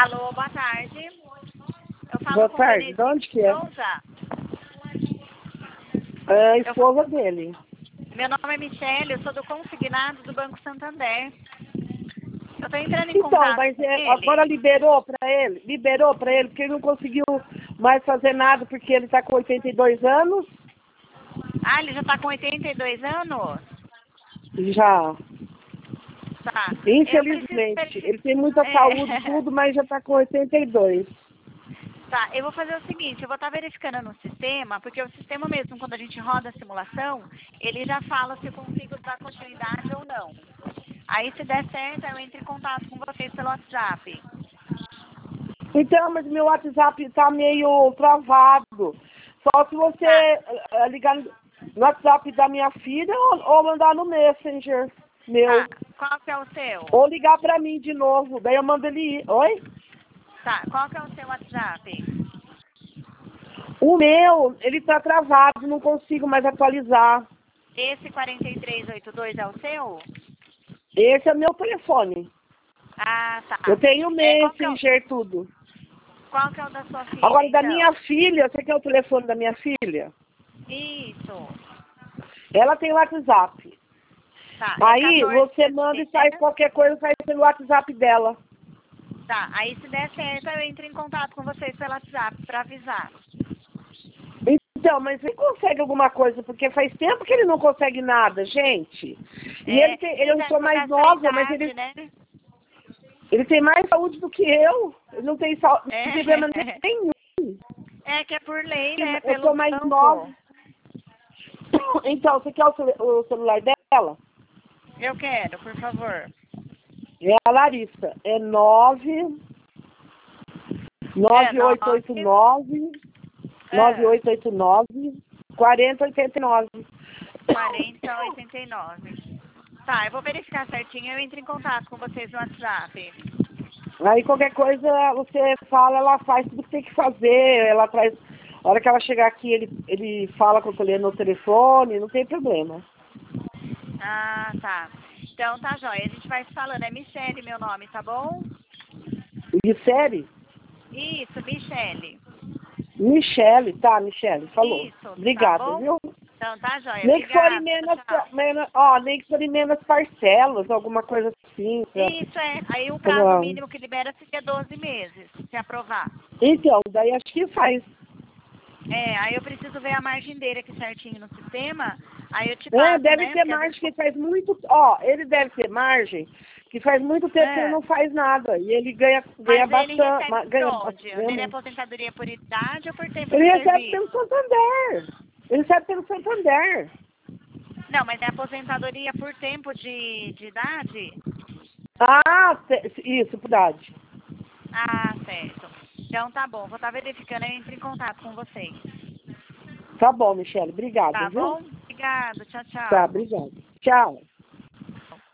Alô, boa tarde. Eu falo Boa com tarde, Denise de onde que é? Souza. É a esposa dele. Meu nome é Michele, eu sou do consignado do Banco Santander. Eu estou entrando em Então, contato mas com ele. agora liberou pra ele, porque ele não conseguiu mais fazer nada, porque ele tá com 82 anos, Ah, ele já está com 82 anos? já, Tá. Eu preciso infelizmente. verificar. Ele tem muita saúde e tudo, mas já tá com 82. Tá, eu vou fazer o seguinte, eu vou estar verificando no sistema, porque o sistema mesmo, quando a gente roda a simulação, ele já fala se eu consigo dar continuidade ou não. Aí, se der certo, eu entro em contato com vocês pelo WhatsApp. Então, mas meu WhatsApp tá meio travado. Só se você Tá, ligar no WhatsApp da minha filha ou mandar no Messenger tá. meu. Qual que é o seu? Ou ligar pra mim de novo, daí eu mando ele ir. Oi? Tá, qual que é o seu WhatsApp? O meu, ele tá travado, não consigo mais atualizar. Esse 4382 é o seu? Esse é meu telefone. Ah, tá. Eu tenho Qual Messenger, tudo. qual que é o da sua filha, Agora, da então? minha filha, você quer o telefone da minha filha? Isso. Ela tem WhatsApp. Tá, é Aí, 14, você manda e faz né? qualquer coisa, faz pelo WhatsApp dela. Tá, aí se der certo, eu entro em contato com vocês pelo WhatsApp pra avisar. Então, mas ele consegue alguma coisa, porque faz tempo que ele não consegue nada, gente. E É, eu já sou por mais essa nova, mas idade, né? ele tem mais saúde do que eu. Ele não tem saúde, É, não tem problema nenhum. é que é por lei, né? Eu Pelo sou mais nova. banco. Então, você quer o celular dela? Eu quero, por favor. É a Larissa. É 9. 9889 9889 4089. 4089. Tá, eu vou verificar certinho, eu entro em contato com vocês no WhatsApp. Aí qualquer coisa você fala, ela faz tudo que tem que fazer, ela traz. A hora que ela chegar aqui, ele fala com o colher no telefone, não tem problema. Ah, tá. Então tá jóia, a gente vai se falando. É Michele meu nome, tá bom? De série? Isso, Michele. Michele, tá, Michele, falou. Isso, tá Obrigada, bom? viu? Então tá jóia, Nem que forem obrigada. Tchau. nem que forem menos parcelas, alguma coisa assim. Isso é, aí o prazo Pra... mínimo que libera seria 12 meses, se aprovar. Então, daí acho que faz. É, aí eu preciso ver a margem dele aqui certinho no sistema, aí eu te É, passo, deve né? ter Porque às margem vezes... que faz muito. Ó, ele deve ter margem que faz muito tempo que ele É, não faz nada. E ele ganha mas ele bastante. recebe por Ganha, onde? ganha Ele é muito. aposentadoria por idade ou por tempo Ele de recebe pelo serviço? Santander. Ele recebe pelo Santander. Não, mas é aposentadoria por tempo de idade? Ah, isso, verdade. Ah, certo. Então tá bom, vou estar verificando e entro em contato com vocês. Tá bom, Michele. Obrigada, Tá viu? bom? Obrigada, tchau, Tá, tchau. obrigada. Tchau.